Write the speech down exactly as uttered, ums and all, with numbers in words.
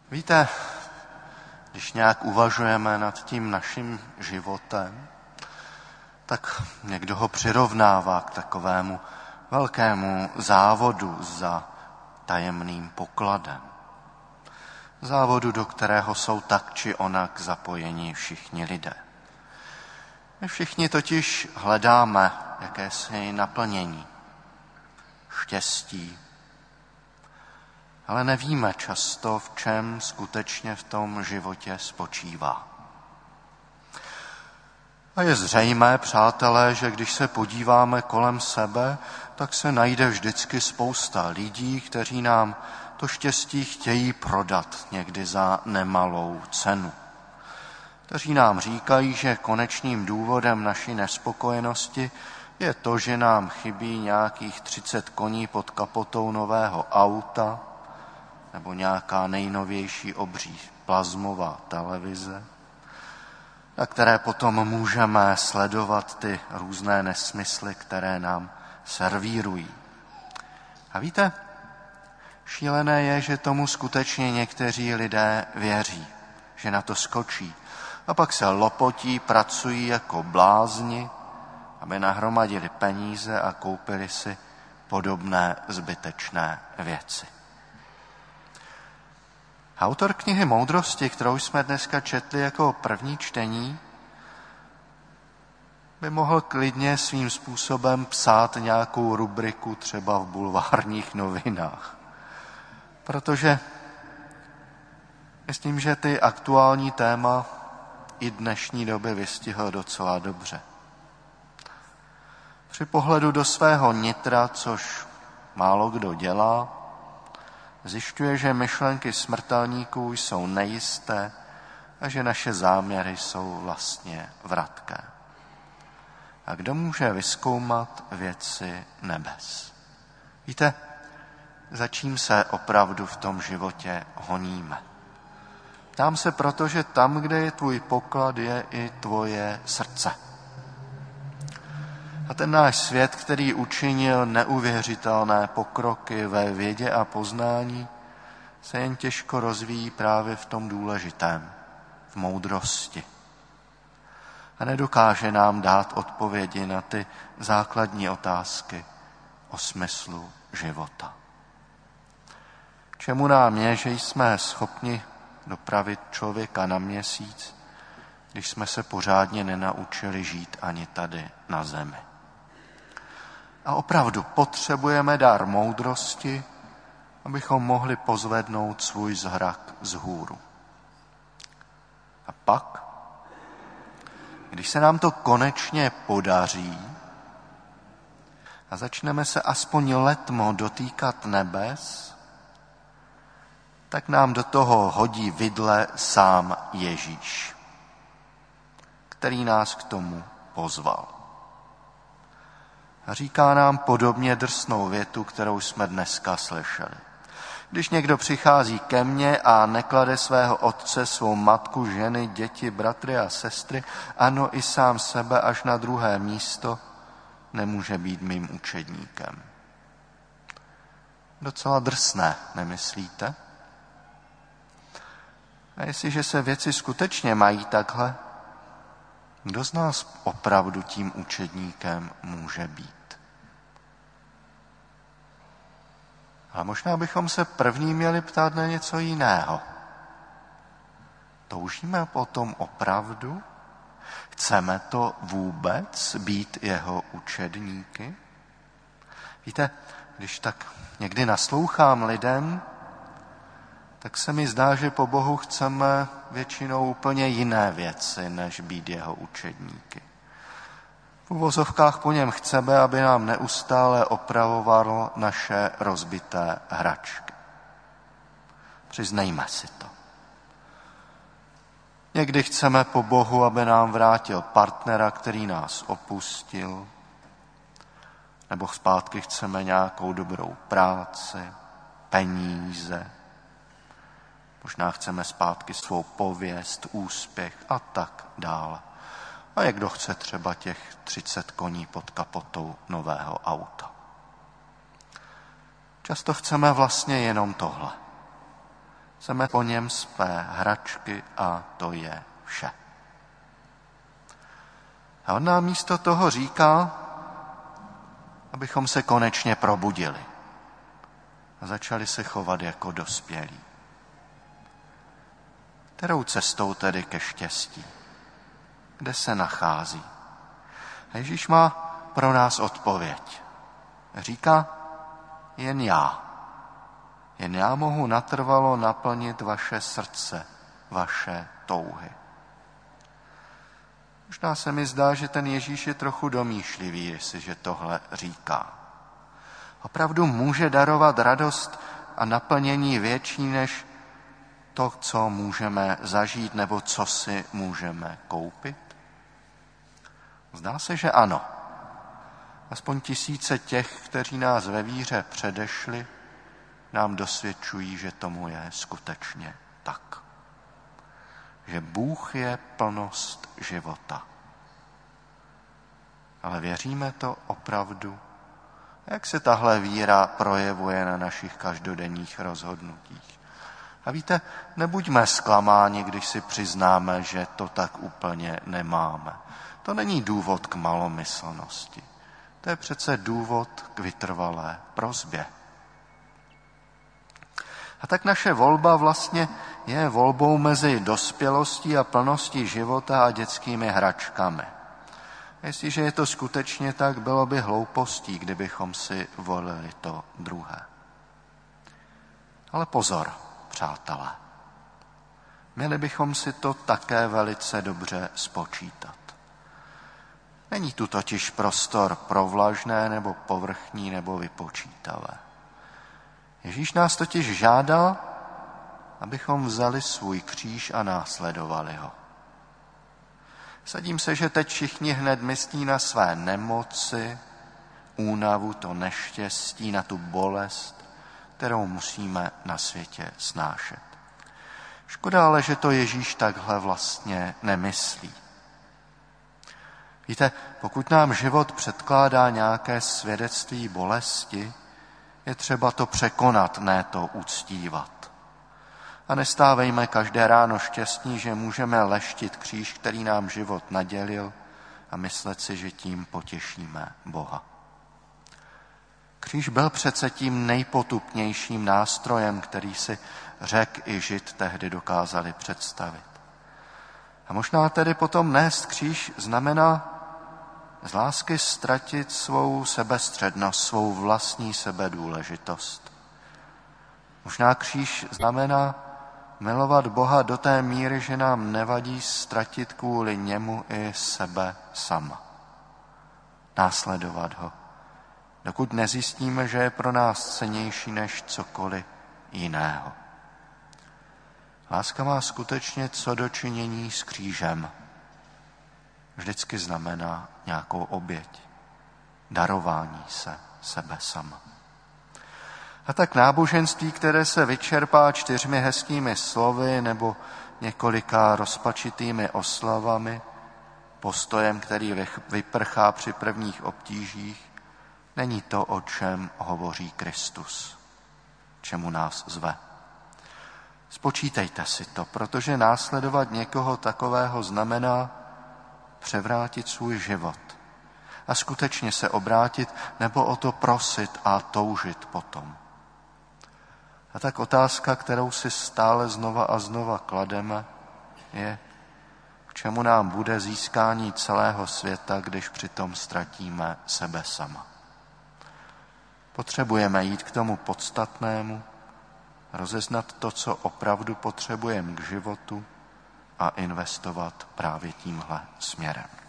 Víte, když nějak uvažujeme nad tím naším životem, tak někdo ho přirovnává k takovému velkému závodu za tajemným pokladem. Závodu, do kterého jsou tak či onak zapojeni všichni lidé. My všichni totiž hledáme jakési naplnění, štěstí, ale nevíme často, v čem skutečně v tom životě spočívá. A je zřejmé, přátelé, že když se podíváme kolem sebe, tak se najde vždycky spousta lidí, kteří nám to štěstí chtějí prodat někdy za nemalou cenu. Kteří nám říkají, že konečným důvodem naší nespokojenosti je to, že nám chybí nějakých třicet koní pod kapotou nového auta nebo nějaká nejnovější obří plazmová televize, na které potom můžeme sledovat ty různé nesmysly, které nám servírují. A víte, šílené je, že tomu skutečně někteří lidé věří, že na to skočí. A pak se lopotí, pracují jako blázni, aby nahromadili peníze a koupili si podobné zbytečné věci. Autor knihy Moudrosti, kterou jsme dneska četli jako první čtení, by mohl klidně svým způsobem psát nějakou rubriku třeba v bulvárních novinách. Protože myslím, že ty aktuální téma i dnešní doby vystihl docela dobře. Při pohledu do svého nitra, což málo kdo dělá, zjišťuje, že myšlenky smrtelníků jsou nejisté a že naše záměry jsou vlastně vratké. A kdo může vyzkoumat věci nebes? Víte, za čím se opravdu v tom životě honíme? Ptám se proto, že tam, kde je tvůj poklad, je i tvoje srdce. A ten náš svět, který učinil neuvěřitelné pokroky ve vědě a poznání, se jen těžko rozvíjí právě v tom důležitém, v moudrosti. A nedokáže nám dát odpovědi na ty základní otázky o smyslu života. Čemu nám je, že jsme schopni dopravit člověka na měsíc, když jsme se pořádně nenaučili žít ani tady na zemi. A opravdu potřebujeme dar moudrosti, abychom mohli pozvednout svůj zrak z hůru. A pak, když se nám to konečně podaří a začneme se aspoň letmo dotýkat nebes, tak nám do toho hodí vidle sám Ježíš, který nás k tomu pozval. A říká nám podobně drsnou větu, kterou jsme dneska slyšeli. Když někdo přichází ke mně a neklade svého otce, svou matku, ženy, děti, bratry a sestry, ano i sám sebe až na druhé místo, nemůže být mým učedníkem. Docela drsné, nemyslíte? A jestliže se věci skutečně mají takhle, kdo z nás opravdu tím učedníkem může být? Ale možná bychom se první měli ptát na něco jiného. Toužíme potom opravdu? Chceme to vůbec být jeho učedníky? Víte, když tak někdy naslouchám lidem, tak se mi zdá, že po Bohu chceme většinou úplně jiné věci, než být jeho učedníky. V uvozovkách po něm chceme, aby nám neustále opravoval naše rozbité hračky. Přiznejme si to. Někdy chceme po Bohu, aby nám vrátil partnera, který nás opustil, nebo zpátky chceme nějakou dobrou práci, peníze, možná chceme zpátky svou pověst, úspěch a tak dále. A někdo chce třeba těch třicet koní pod kapotou nového auta. Často chceme vlastně jenom tohle. Chceme po něm své hračky a to je vše. A on nám místo toho říká, abychom se konečně probudili a začali se chovat jako dospělí. Kterou cestou tedy ke štěstí? Kde se nachází? A Ježíš má pro nás odpověď. Říká, jen já. Jen já mohu natrvalo naplnit vaše srdce, vaše touhy. Možná se mi zdá, že ten Ježíš je trochu domýšlivý, jestliže tohle říká. Opravdu může darovat radost a naplnění větší než to, co můžeme zažít nebo co si můžeme koupit? Zdá se, že ano. Aspoň tisíce těch, kteří nás ve víře předešli, nám dosvědčují, že tomu je skutečně tak. Že Bůh je plnost života. Ale věříme to opravdu? Jak se tahle víra projevuje na našich každodenních rozhodnutích? A víte, nebuďme zklamáni, když si přiznáme, že to tak úplně nemáme. To není důvod k malomyslnosti. To je přece důvod k vytrvalé prosbě. A tak naše volba vlastně je volbou mezi dospělostí a plností života a dětskými hračkami. Jestliže je to skutečně tak, bylo by hloupostí, kdybychom si volili to druhé. Ale pozor, přátelé. Měli bychom si to také velice dobře spočítat. Není tu totiž prostor pro vlažné nebo povrchní nebo vypočítavé. Ježíš nás totiž žádá, abychom vzali svůj kříž a následovali ho. Sadím se, že teď všichni hned myslí na své nemoci, únavu, to neštěstí, na tu bolest, kterou musíme na světě snášet. Škoda ale, že to Ježíš takhle vlastně nemyslí. Víte, pokud nám život předkládá nějaké svědectví bolesti, je třeba to překonat, ne to uctívat. A nestávejme každé ráno šťastní, že můžeme leštit kříž, který nám život nadělil, a myslet si, že tím potěšíme Boha. Kříž byl přece tím nejpotupnějším nástrojem, který si Řek i Žid tehdy dokázali představit. A možná tedy potom nést kříž znamená z lásky ztratit svou sebestřednost, svou vlastní sebedůležitost. Možná kříž znamená milovat Boha do té míry, že nám nevadí ztratit kvůli němu i sebe sama. Následovat ho, dokud nezjistíme, že je pro nás cennější než cokoliv jiného. Láska má skutečně co do činění s křížem. Vždycky znamená nějakou oběť, darování se sebe sama. A tak náboženství, které se vyčerpá čtyřmi hezkými slovy nebo několika rozpačitými oslavami, postojem, který vyprchá při prvních obtížích, není to, o čem hovoří Kristus, čemu nás zve. Spočítejte si to, protože následovat někoho takového znamená převrátit svůj život a skutečně se obrátit nebo o to prosit a toužit potom. A tak otázka, kterou si stále znova a znova klademe, je, k čemu nám bude získání celého světa, když přitom ztratíme sebe sama. Potřebujeme jít k tomu podstatnému, rozeznat to, co opravdu potřebujeme k životu a investovat právě tímhle směrem.